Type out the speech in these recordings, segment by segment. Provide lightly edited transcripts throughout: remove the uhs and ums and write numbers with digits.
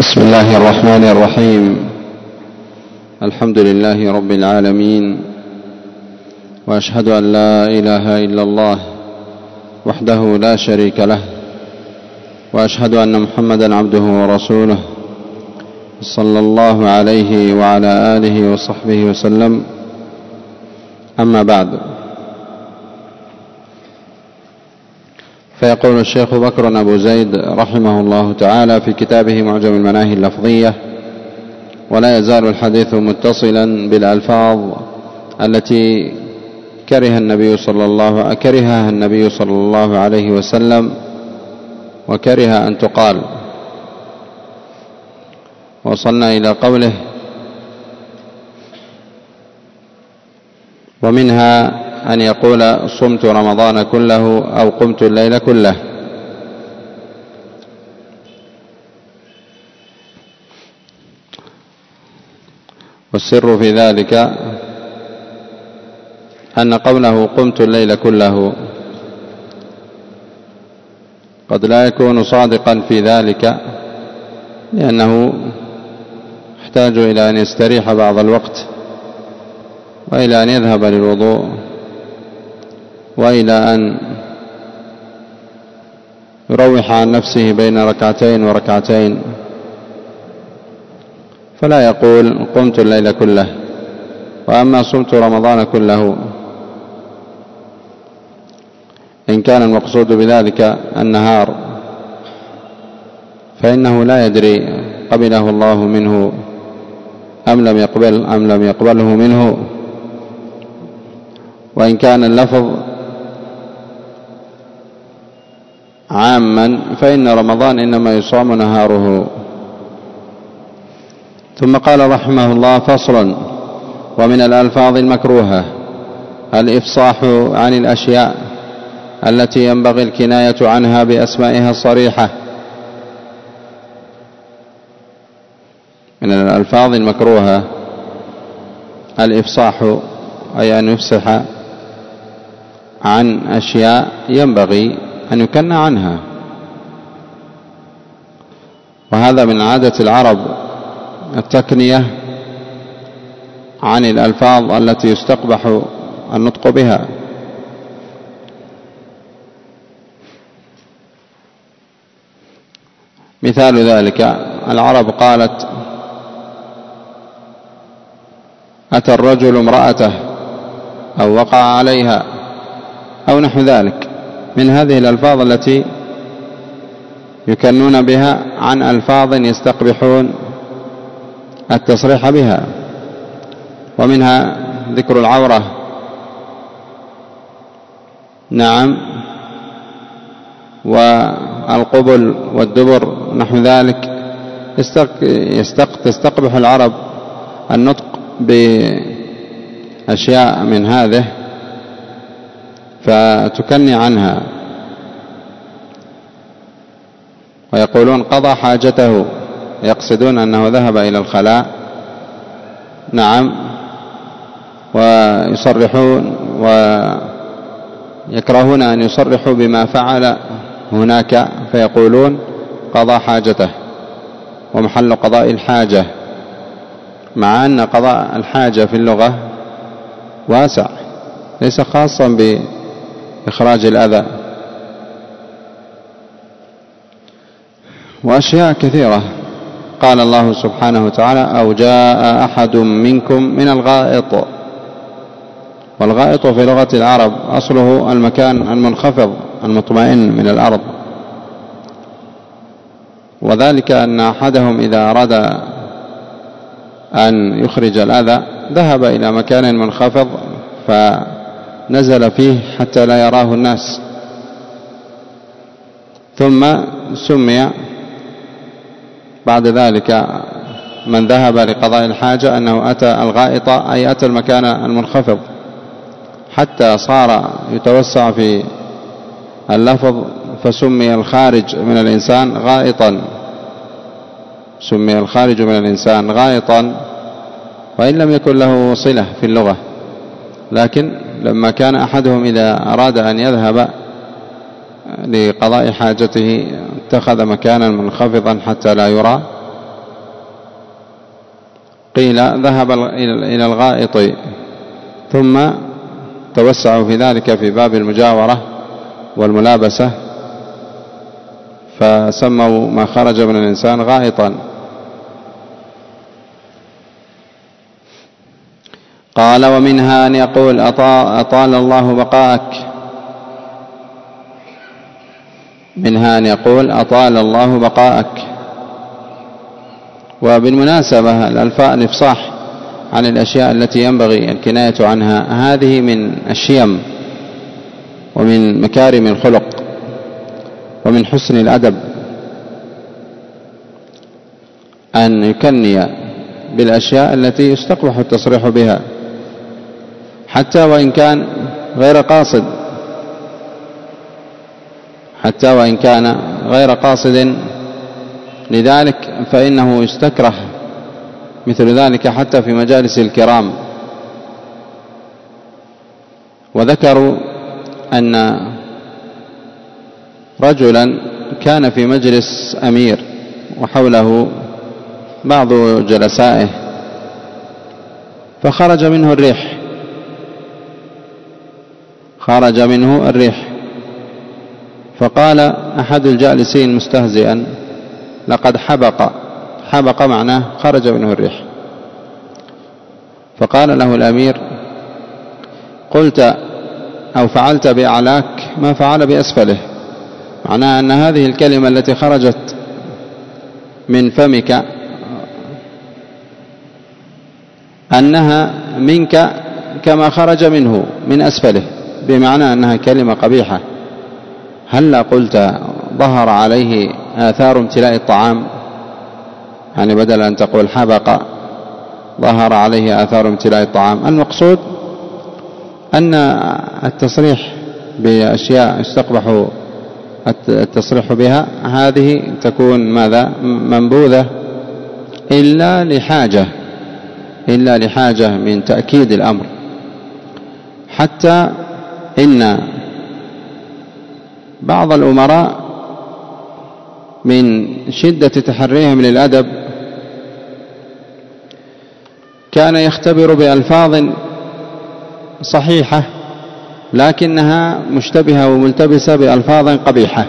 بسم الله الرحمن الرحيم. الحمد لله رب العالمين، وأشهد أن لا إله إلا الله وحده لا شريك له، وأشهد أن محمدا عبده ورسوله صلى الله عليه وعلى آله وصحبه وسلم. أما بعد، فيقول الشيخ بكر أبو زيد رحمه الله تعالى في كتابه معجم المناهي اللفظية: ولا يزال الحديث متصلا بالألفاظ التي كرهها النبي صلى الله عليه وسلم وكره أن تقال. وصلنا إلى قوله: ومنها أن يقول صمت رمضان كله أو قمت الليل كله. والسر في ذلك أن قوله قمت الليل كله قد لا يكون صادقا في ذلك، لأنه يحتاج إلى أن يستريح بعض الوقت، وإلى أن يذهب للوضوء، وإلى أن يروح عن نفسه بين ركعتين وركعتين، فلا يقول قمت الليل كله. وأما صمت رمضان كله، إن كان المقصود بذلك النهار، فإنه لا يدري قبله الله منه أم لم يقبله منه. وإن كان اللفظ عاما، فإن رمضان إنما يصام نهاره. ثم قال رحمه الله: فصل: ومن الألفاظ المكروهة الإفصاح عن الأشياء التي ينبغي الكناية عنها بأسمائها الصريحة. من الألفاظ المكروهة الإفصاح، أي أن يفصح عن أشياء ينبغي أن يكنى عنها، وهذا من عادة العرب التكنية عن الألفاظ التي يستقبح النطق بها. مثال ذلك: العرب قالت: أتى الرجل امرأته، أو وقع عليها، أو نحو ذلك من هذه الألفاظ التي يكنون بها عن ألفاظ يستقبحون التصريح بها. ومنها ذكر العورة، نعم، والقبل والدبر نحو ذلك. تستقبح العرب النطق بأشياء من هذه فتكني عنها، ويقولون قضى حاجته، يقصدون أنه ذهب إلى الخلاء، نعم، ويصرحون ويكرهون أن يصرحوا بما فعل هناك، فيقولون قضى حاجته، ومحل قضاء الحاجة، مع أن قضاء الحاجة في اللغة واسع، ليس خاصا بإخراج الأذى. وأشياء كثيرة. قال الله سبحانه وتعالى: أو جاء أحد منكم من الغائط. والغائط في لغة العرب أصله المكان المنخفض المطمئن من الأرض، وذلك أن أحدهم إذا أراد أن يخرج الأذى ذهب إلى مكان منخفض فنزل فيه حتى لا يراه الناس، ثم سمي بعد ذلك من ذهب لقضاء الحاجة أنه أتى الغائط، أي أتى المكان المنخفض، حتى صار يتوسع في اللفظ، فسمي الخارج من الإنسان غائطا، سمي الخارج من الإنسان غائطا، وإن لم يكن له صلة في اللغة. لكن لما كان أحدهم إذا أراد أن يذهب لقضاء حاجته اتخذ مكانا منخفضا حتى لا يرى، قيل ذهب إلى الغائط ثم توسعوا في ذلك في باب المجاورة والملابسة فسموا ما خرج من الإنسان غائطا. قال ومنها أن يقول أطال الله بقاءك، منها أن يقول أطال الله بقاءك. وبالمناسبة الإفصاح عن الأشياء التي ينبغي الكناية عنها هذه من الشيم ومن مكارم الخلق ومن حسن الأدب أن يكني بالأشياء التي يستقبح التصريح بها حتى وإن كان غير قاصد، حتى وإن كان غير قاصد لذلك فإنه يستكره مثل ذلك حتى في مجالس الكرام. وذكروا أن رجلا كان في مجلس أمير وحوله بعض جلسائه فخرج منه الريح، خرج منه الريح، فقال أحد الجالسين مستهزئا لقد حبق، حبق معناه خرج منه الريح. فقال له الأمير قلت أو فعلت بأعلاك ما فعل بأسفله، معناه أن هذه الكلمة التي خرجت من فمك أنها منك كما خرج منه من أسفله، بمعنى أنها كلمة قبيحة. هل قلت ظهر عليه آثار امتلاء الطعام، يعني بدل أن تقول حبق ظهر عليه آثار امتلاء الطعام. المقصود أن التصريح بأشياء يستقبح التصريح بها هذه تكون ماذا منبوذة إلا لحاجة من تأكيد الأمر. حتى إن بعض الأمراء من شدة تحريهم للأدب كان يختبر بألفاظ صحيحة لكنها مشتبهة وملتبسة بألفاظ قبيحة،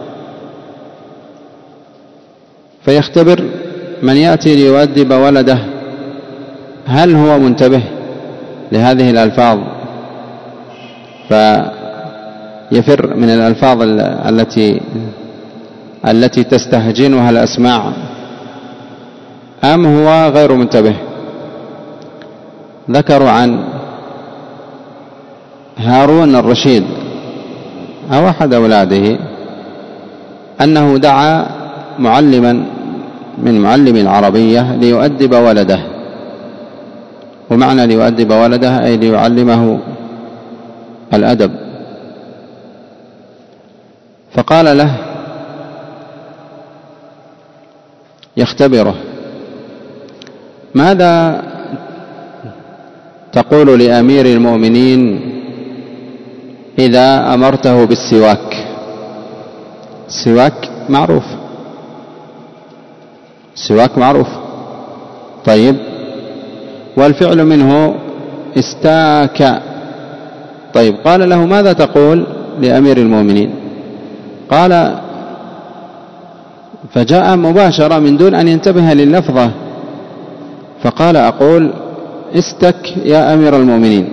فيختبر من يأتي ليؤدب ولده هل هو منتبه لهذه الألفاظ، فيفر من الألفاظ التي تستهجنها الأسماع أم هو غير منتبه. ذكروا عن هارون الرشيد أو أحد أولاده أنه دعا معلما من معلم العربية ليؤدب ولده، ومعنى ليؤدب ولده أي ليعلمه الأدب. فقال له يختبره ماذا تقول لأمير المؤمنين إذا أمرته بالسواك؟ السواك معروف، السواك معروف، طيب والفعل منه استاك، طيب قال له ماذا تقول لأمير المؤمنين؟ قال فجاء مباشرة من دون أن ينتبه لللفظة فقال أقول استك يا أمير المؤمنين،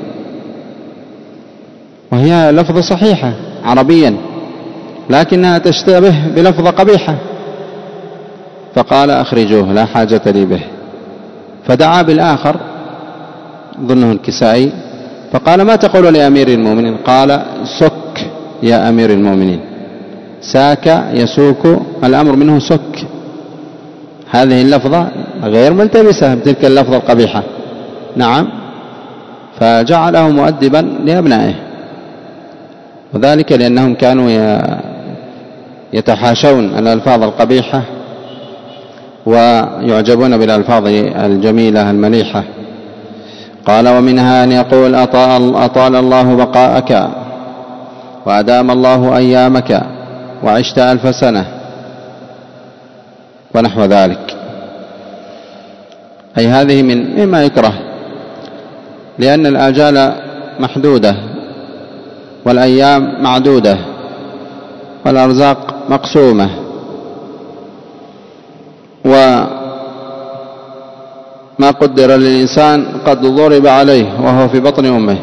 وهي لفظة صحيحة عربيا لكنها تشتبه بلفظة قبيحة. فقال أخرجوه لا حاجة لي به. فدعا بالآخر ظنه الكسائي فقال ما تقول لأمير المؤمنين؟ قال سك يا أمير المؤمنين، ساك يسوك الأمر منه سك، هذه اللفظة غير ملتبسة بتلك اللفظة القبيحة. نعم، فجعله مؤدبا لأبنائه، وذلك لأنهم كانوا يتحاشون الألفاظ القبيحة ويعجبون بالألفاظ الجميلة المليحة. قال ومنها أن يقول أطال الله بقاءك وأدام الله أيامك وعشت 1000 سنة ونحو ذلك. أي هذه مما يكره، لأن الآجال محدودة والأيام معدودة والأرزاق مقسومة، وما قدر للإنسان قد ضرب عليه وهو في بطن أمه.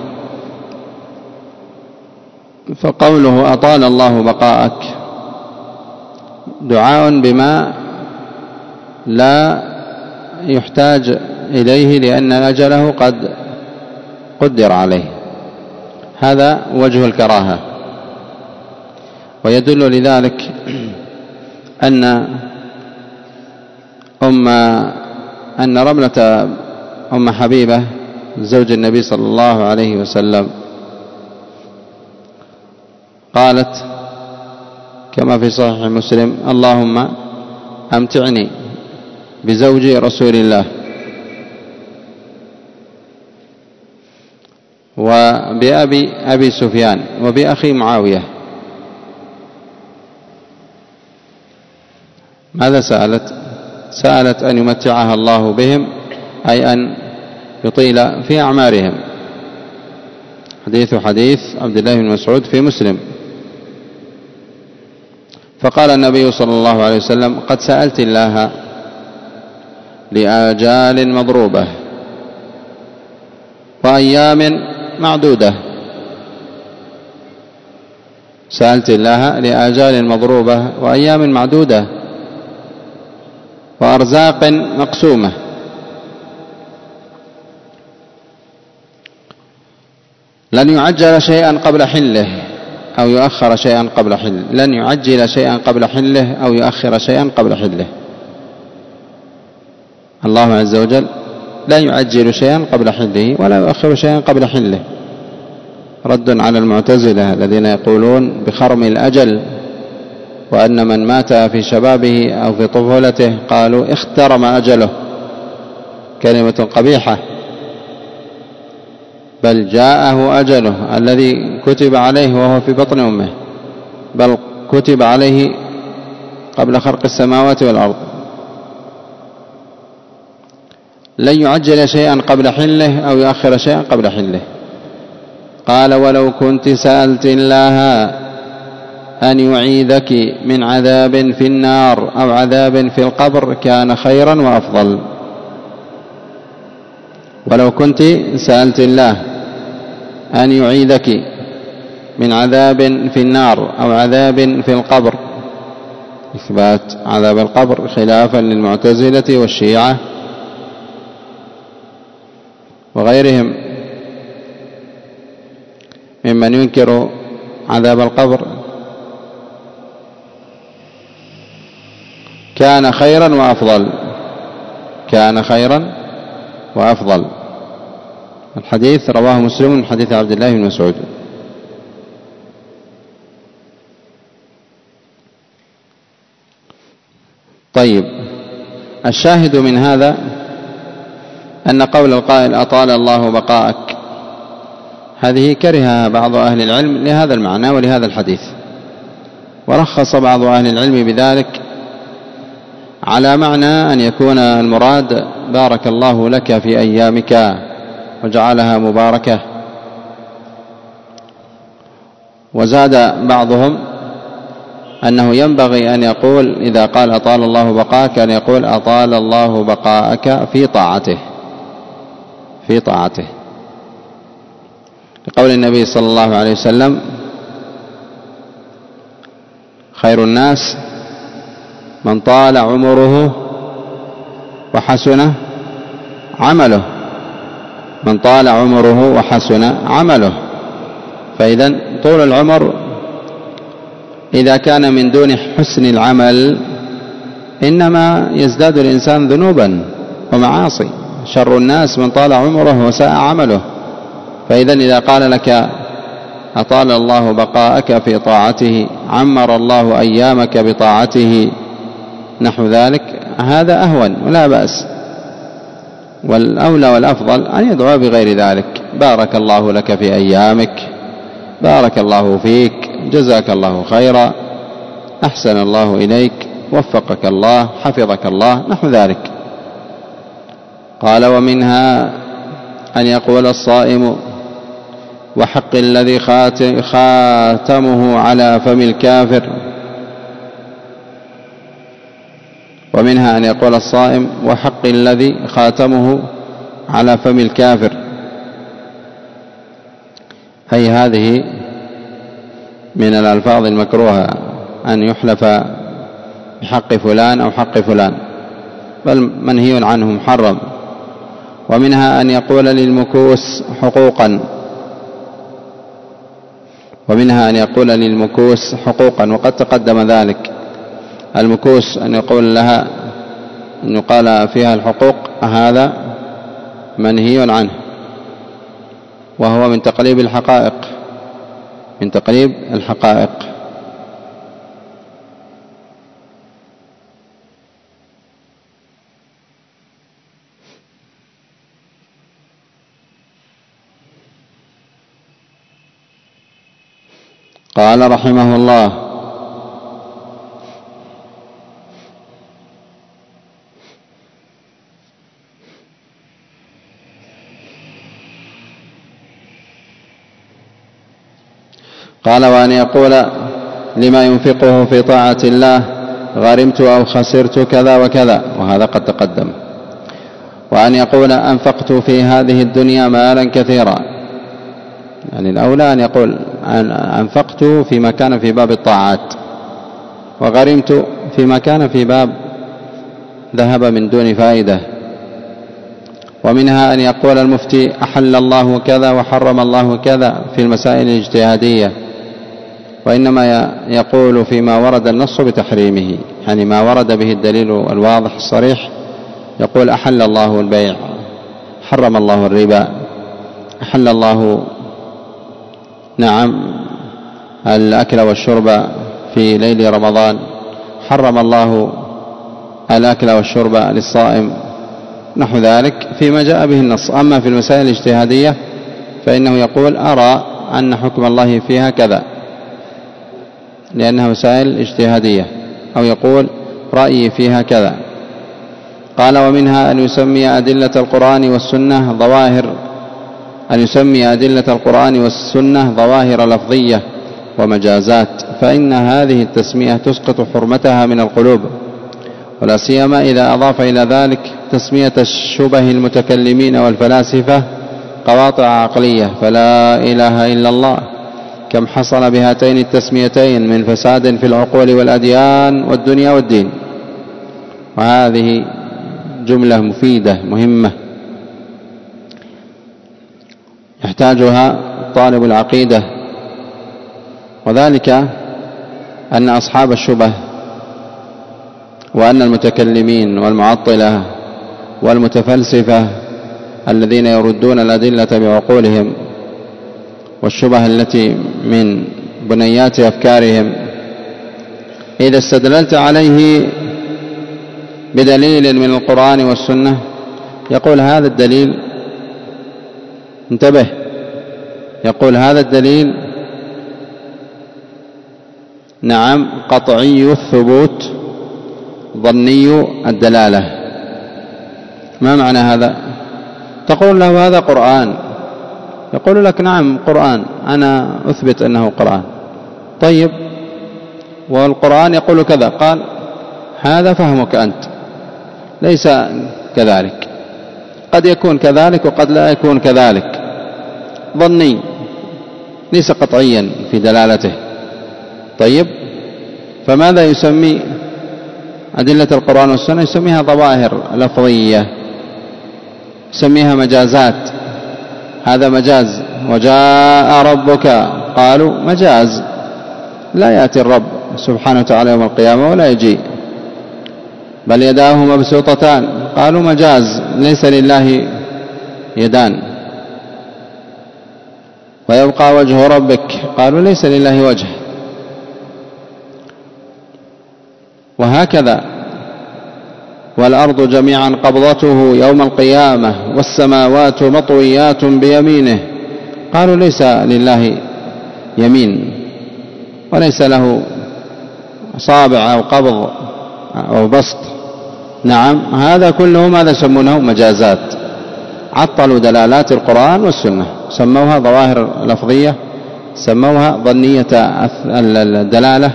فقوله أطال الله بقاءك دعاء بما لا يحتاج إليه لأن أجله قد قدر عليه، هذا وجه الكراهة. ويدل لذلك أن رملة أم حبيبة زوج النبي صلى الله عليه وسلم قالت كما في صحيح مسلم: اللهم أمتعني بزوج رسول الله وبأبي سفيان وبأخي معاوية. ماذا سألت؟ سألت أن يمتعها الله بهم، أي أن يطيل في أعمارهم. حديث عبد الله بن مسعود في مسلم. فقال النبي صلى الله عليه وسلم: قد سألت الله لآجال مضروبة وأيام معدودة. سألت الله لآجال مضروبة وأيام معدودة وأرزاق مقسومة. لن يعجل شيئا قبل حله أو يؤخر شيئا قبل حله، لن يعجل شيئا قبل حله أو يؤخر شيئا قبل حله. الله عز وجل لا يعجل شيئا قبل حله ولا يؤخر شيئا قبل حله، رد على المعتزلة الذين يقولون بخرم الأجل، وأن من مات في شبابه أو في طفولته قالوا اخترم أجله، كلمة قبيحة. بل جاءه أجله الذي كتب عليه وهو في بطن أمه، بل كتب عليه قبل خلق السماوات والأرض. لن يعجل شيئا قبل حله أو يؤخر شيئا قبل حله. قال: ولو كنت سألت الله أن يعيذك من عذاب في النار أو عذاب في القبر كان خيرا وأفضل. ولو كنت سألت الله أن يعيذك من عذاب في النار أو عذاب في القبر، إثبات عذاب القبر خلافا للمعتزلة والشيعة وغيرهم ممن ينكر عذاب القبر، كان خيرا وأفضل، كان خيرا وأفضل. الحديث رواه مسلم من حديث عبد الله بن مسعود. طيب، الشاهد من هذا أن قول القائل أطال الله بقاءك هذه كرهها بعض أهل العلم لهذا المعنى ولهذا الحديث، ورخص بعض أهل العلم بذلك على معنى أن يكون المراد بارك الله لك في أيامك وجعلها مباركة. وزاد بعضهم أنه ينبغي أن يقول إذا قال أطال الله بقاءك أن يقول أطال الله بقاءك في طاعته، في طاعته، لقول النبي صلى الله عليه وسلم: خير الناس من طال عمره وحسن عمله، من طال عمره وحسن عمله. فإذا طول العمر إذا كان من دون حسن العمل إنما يزداد الإنسان ذنوبا ومعاصي. شر الناس من طال عمره وساء عمله. فإذا إذا قال لك أطال الله بقاءك في طاعته، عمر الله أيامك بطاعته، نحو ذلك، هذا أهون ولا بأس. والأولى والأفضل أن يدعو بغير ذلك: بارك الله لك في أيامك، بارك الله فيك، جزاك الله خيرا، أحسن الله إليك، وفقك الله، حفظك الله، نحو ذلك. قال: ومنها أن يقول الصائم: وحق الذي خاتمه على فم الكافر. ومنها أن يقول الصائم: وحق الذي خاتمه على فم الكافر، أي هذه من الألفاظ المكروهة أن يحلف بحق فلان أو حق فلان، بل منهي عنه محرم. ومنها أن يقول للمكوس حقوقا، وقد تقدم ذلك. المكوس أن يقول لها، أن يقال فيها الحقوق، هذا منهي عنه، وهو من تقليب الحقائق. قال رحمه الله: قال: وأن يقول لما ينفقه في طاعة الله: غرمت أو خسرت كذا وكذا، وهذا قد تقدم. وأن يقول: أنفقت في هذه الدنيا مالا كثيرا، يعني الأولى أن يقول: أنفقت فيما كان في باب الطاعات، وغرمت فيما كان في باب ذهب من دون فائدة. ومنها أن يقول المفتي: أحل الله كذا وحرم الله كذا في المسائل الاجتهادية، وإنما يقول فيما ورد النص بتحريمه، يعني ما ورد به الدليل الواضح الصريح، يقول: أحل الله البيع، حرم الله الربا، أحل الله الأكل والشرب في ليل رمضان، حرم الله الأكل والشرب للصائم، نحو ذلك فيما جاء به النص. أما في المسائل الاجتهادية فإنه يقول: أرى أن حكم الله فيها كذا، لأنها مسائل اجتهادية، أو يقول: رأيي فيها كذا. قال: ومنها أن يسمي أدلة القرآن والسنة ظواهر لفظية ومجازات، فإن هذه التسمية تسقط حرمتها من القلوب، ولا سيما إذا أضاف إلى ذلك تسمية الشبه المتكلمين والفلاسفة قواطع عقلية، فلا إله إلا الله. كم حصل بهاتين التسميتين من فساد في العقول والأديان والدنيا والدين. وهذه جملة مفيدة مهمة يحتاجها طالب العقيدة، وذلك أن أصحاب الشبه وأن المتكلمين والمعطلة والمتفلسفة الذين يردون الأدلة بعقولهم، والشبه التي من بنيات أفكارهم، إذا استدللت عليه بدليل من القرآن والسنة يقول: هذا الدليل، انتبه، يقول: هذا الدليل قطعي الثبوت ظني الدلالة. ما معنى هذا؟ تقول له: هذا قرآن. يقول لك: نعم قرآن، أنا أثبت أنه قرآن. طيب، والقرآن يقول كذا. قال: هذا فهمك أنت، ليس كذلك، قد يكون كذلك وقد لا يكون كذلك، ظني ليس قطعيا في دلالته. طيب، فماذا يسمي أدلة القرآن والسنة؟ يسميها ظواهر لفظية، يسميها مجازات. هذا مجاز. وجاء ربك، قالوا مجاز، لا يأتي الرب سبحانه وتعالى يوم القيامة ولا يجي، بل يداه مبسوطتان، قالوا مجاز، ليس لله يدان. ويبقى وجه ربك، قالوا ليس لله وجه. وهكذا: والأرض جميعا قبضته يوم القيامة والسماوات مطويات بيمينه، قالوا ليس لله يمين، وليس له أصابع أو قبض أو بسط، نعم، هذا كله ماذا يسمونه؟ مجازات. عطلوا دلالات القرآن والسنة، سموها ظواهر لفظية، سموها ظنية الدلالة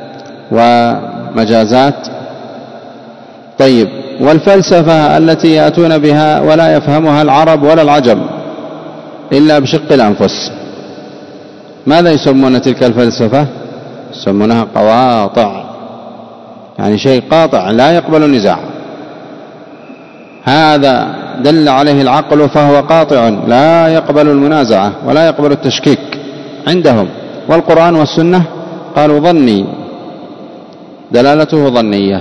ومجازات. طيب، والفلسفة التي يأتون بها ولا يفهمها العرب ولا العجم إلا بشق الأنفس، ماذا يسمون تلك الفلسفة؟ يسمونها قواطع، يعني شيء قاطع لا يقبل نزاع. هذا دل عليه العقل فهو قاطع لا يقبل المنازعة ولا يقبل التشكيك عندهم. والقرآن والسنة قالوا ظني، دلالته ظنية،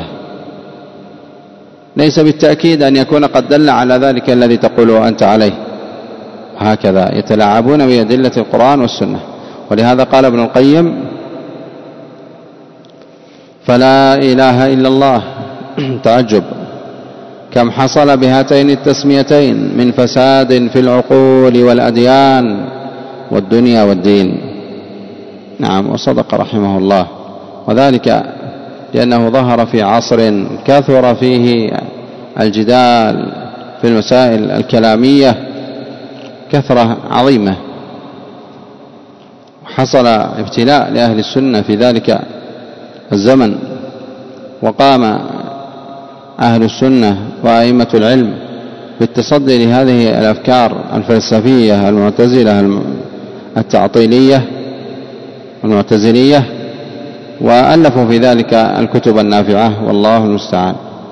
ليس بالتأكيد أن يكون قد دل على ذلك الذي تقوله أنت عليه. هكذا يتلاعبون بأدلة القرآن والسنة. ولهذا قال ابن القيم: فلا إله إلا الله تعجب كم حصل بهاتين التسميتين من فساد في العقول والأديان والدنيا والدين. نعم، وصدق رحمه الله، وذلك لأنه ظهر في عصر كثر فيه الجدال في المسائل الكلامية كثرة عظيمة، حصل ابتلاء لأهل السنة في ذلك الزمن، وقام أهل السنة وأئمة العلم بالتصدي لهذه الأفكار الفلسفية المعتزلة التعطيلية المعتزلية، وألفوا في ذلك الكتب النافعة، والله المستعان.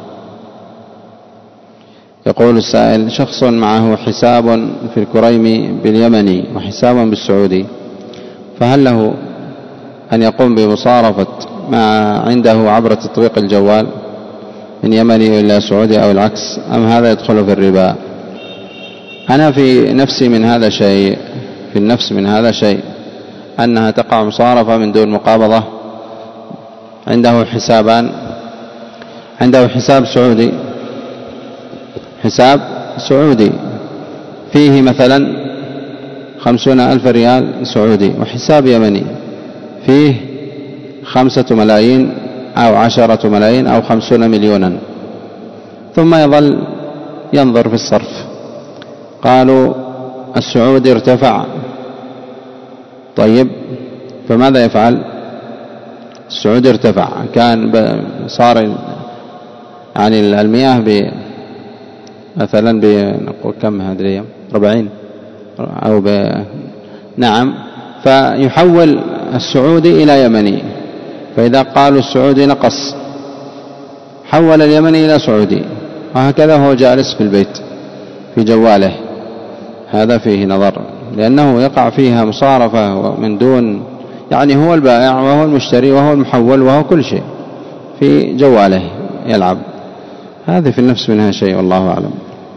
يقول السائل: شخص معه حساب في الكريم باليمني وحساب بالسعودي، فهل له أن يقوم بمصارفة ما عنده عبر تطبيق الجوال من يمني إلى سعودي أو العكس، أم هذا يدخل في الربا؟ أنا في نفسي من هذا شيء، في النفس من هذا شيء، أنها تقع مصارفة من دون مقابضة. عنده حسابان، عنده حساب سعودي، حساب سعودي فيه مثلا 50,000 ريال سعودي، وحساب يمني فيه 5 ملايين أو 10 ملايين أو 50 مليونا، ثم يظل ينظر في الصرف. قالوا السعودي ارتفع، طيب فماذا يفعل؟ السعودي ارتفع، كان صار يعني المياه مثلا بنقول كم هذه الأيام 40 أو نعم، فيحول السعودي إلى يمني، فإذا قالوا السعودي نقص حول اليمني إلى سعودي، وهكذا هو جالس في البيت في جواله. هذا فيه نظر، لأنه يقع فيها مصارفة من دون، يعني هو البائع وهو المشتري وهو المحول وهو كل شيء في جواله يلعب. هذه في النفس منها شيء، والله أعلم.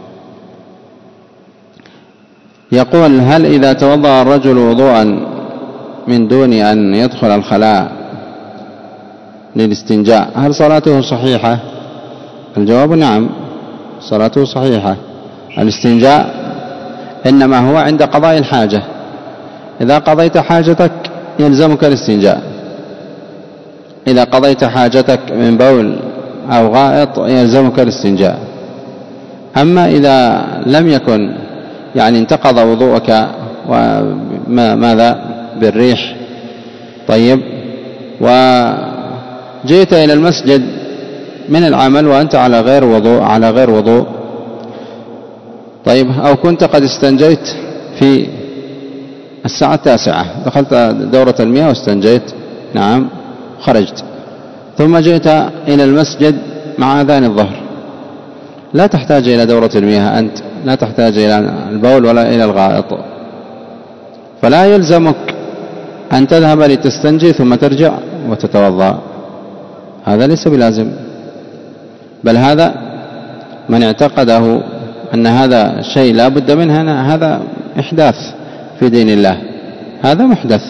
يقول: هل إذا توضأ الرجل وضوءا من دون أن يدخل الخلاء للاستنجاء هل صلاته صحيحة؟ الجواب نعم، صلاته صحيحة. الاستنجاء إنما هو عند قضاء الحاجة، إذا قضيت حاجتك يلزمك الاستنجاء، إذا قضيت حاجتك من بول أو غائط يلزمك الاستنجاء. أما إذا لم يكن يعني انتقض وضوءك وماذا بالريح، طيب، وجئت إلى المسجد من العمل وأنت على غير وضوء، طيب، أو كنت قد استنجيت في الساعة 9، دخلت دورة المياه واستنجيت، نعم، خرجت، ثم جئت إلى المسجد مع أذان الظهر، لا تحتاج إلى دورة المياه، أنت لا تحتاج إلى البول ولا إلى الغائط، فلا يلزمك أن تذهب لتستنجي ثم ترجع وتتوضأ، هذا ليس بلازم. بل هذا من اعتقده أن هذا شيء لا بد منه، هذا إحداث في دين الله، هذا محدث.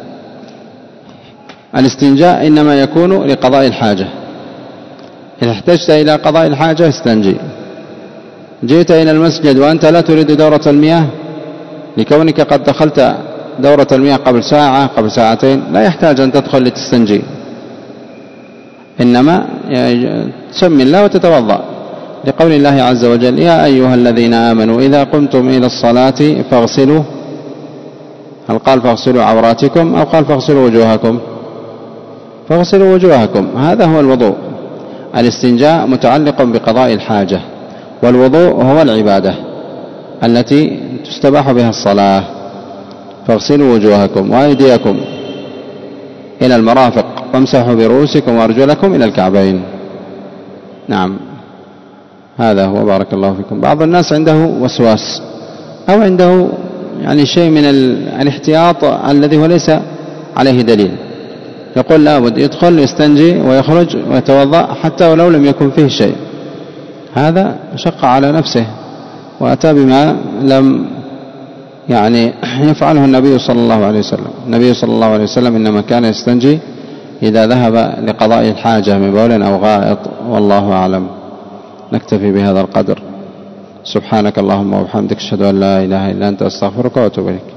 الاستنجاء إنما يكون لقضاء الحاجة، إذا احتجت إلى قضاء الحاجة استنجي. جئت إلى المسجد وأنت لا تريد دورة المياه لكونك قد دخلت دورة المياه قبل ساعة قبل ساعتين، لا يحتاج أن تدخل لتستنجي، إنما تسمي الله وتتوضأ لقول الله عز وجل: يا أيها الذين آمنوا إذا قمتم إلى الصلاة فاغسلوا، هل قال فاغسلوا عوراتكم أو قال فاغسلوا وجوهكم؟ فاغسلوا وجوهكم، هذا هو الوضوء. الاستنجاء متعلق بقضاء الحاجة، والوضوء هو العبادة التي تستباح بها الصلاة. فاغسلوا وجوهكم وأيديكم إلى المرافق وامسحوا برؤوسكم وأرجلكم إلى الكعبين. نعم، هذا هو. بارك الله فيكم. بعض الناس عنده وسواس أو عنده يعني شيء من الاحتياط الذي هو ليس عليه دليل، يقول لابد يدخل يستنجي ويخرج ويتوضأ حتى ولو لم يكن فيه شيء. هذا شق على نفسه وأتى بما لم يعني يفعله النبي صلى الله عليه وسلم. النبي صلى الله عليه وسلم إنما كان يستنجي إذا ذهب لقضاء الحاجة من بول أو غائط، والله أعلم. نكتفي بهذا القدر. سبحانك اللهم وبحمدك، أشهد أن لا إله إلا أنت، أستغفرك وأتوب إليك.